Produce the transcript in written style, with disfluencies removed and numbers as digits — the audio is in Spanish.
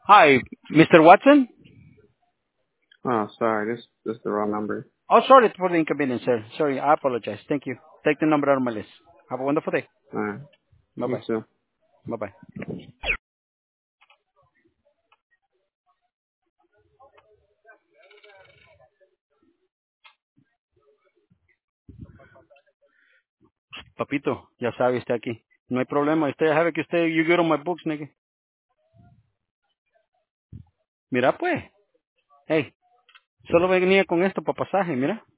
Hi, Mr. Watson? Oh, sorry, this is the wrong number. Oh, sorry for the inconvenience, sir. Sorry, I apologize. Thank you. Take the number out of my list. Have a wonderful day. You Bye-bye. too. Bye-bye. Papito, ya sabe usted aquí. No hay problema. Usted ya sabe que usted, you get on my books, nigga. Mira, pues. Hey, solo venía con esto para pasaje, mira.